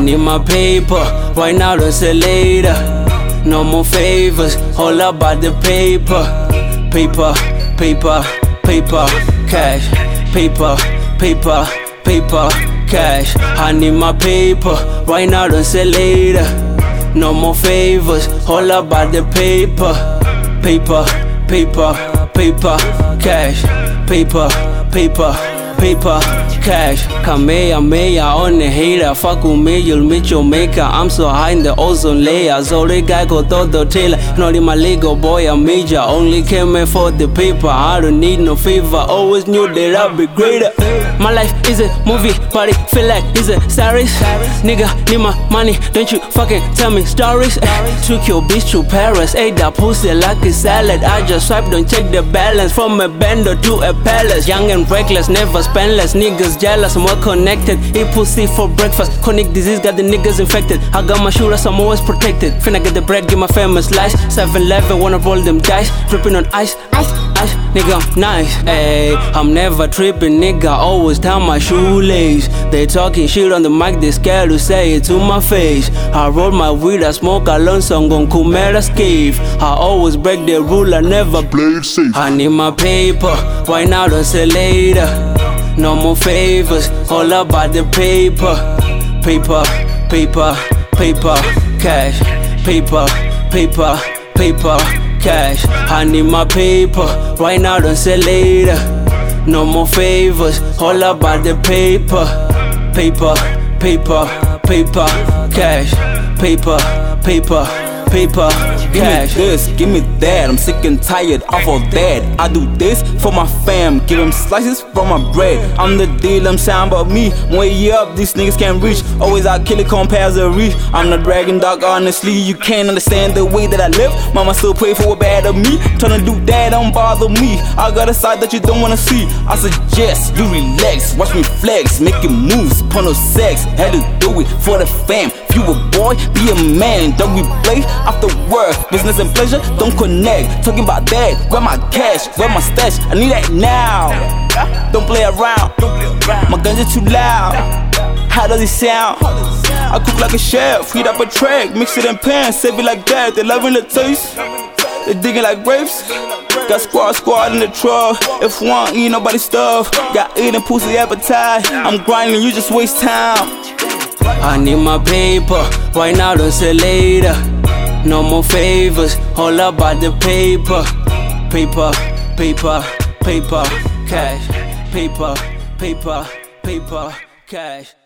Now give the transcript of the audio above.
need my paper, right now, don't say later. No more favors, all about the paper. Paper, paper, paper, cash. Paper, paper, paper, cash. I need my paper, right now, don't say later. No more favors, all about the paper. Paper, paper, paper, cash. Paper, paper, paper, cash. Kamehameha on the hater. Fuck with me, you'll meet your maker. I'm so high in the ozone layer. So the guy go todo tailor. Not in my Lego boy, I'm major. Only came in for the paper. I don't need no favor. Always knew that I'd be greater. My life is a movie, but it feel like it's a series. Nigga, need my money, don't you fucking tell me stories. Took your bitch to Paris, ate that pussy like a salad. I just swipe, don't check the balance. From a bender to a palace. Young and reckless, never spendless. Niggas jealous, I'm well connected. Eat pussy for breakfast. Chronic disease got the niggas infected. I got my shooters, I'm always protected. Finna get the bread, get my famous lies. 7-11, wanna roll them dice. Dripping on ice, ice, ice. Nigga, I'm nice, ayy. I'm never tripping, nigga. Always tie my shoelace. They talking shit on the mic, they scared to say it to my face. I roll my weed, I smoke alone, so I'm gon' kumera escape. I always break the rule, I never play it safe. I need my paper, right now, don't say later. No more favors, all about the paper. Paper, paper, paper, cash. Paper, paper, paper, cash. I need my paper, right now, don't say later. No more favors, all about the paper. Paper, paper, paper, cash. Paper, paper, paper, cash. Give me this, give me that. I'm sick and tired of all that. I do this for my fam, give them slices from my bread. I'm the deal, I'm sound about me. Way up, these niggas can't reach. Always out killing compares a reach. I'm not bragging, dog, honestly. You can't understand the way that I live. Mama still pray for what bad of me. Tryna do that, don't bother me. I got a side that you don't wanna see. I suggest you relax, watch me flex, making moves, upon no sex. Had to do it for the fam. If you a boy, be a man. Don't replay after work. Business and pleasure don't connect. Talking about that, where my cash, where my stash. I need that now. Don't play around. My guns are too loud. How does it sound? I cook like a chef, heat up a track, mix it in pans, save it like that. They loving the taste, they digging like grapes. Got squad in the truck. If one eat nobody's stuff, got eating pussy appetite. I'm grinding, you just waste time. I need my paper, right now, don't say later. No more favors, all about the paper. Paper, paper, paper, cash. Paper, paper, paper, cash.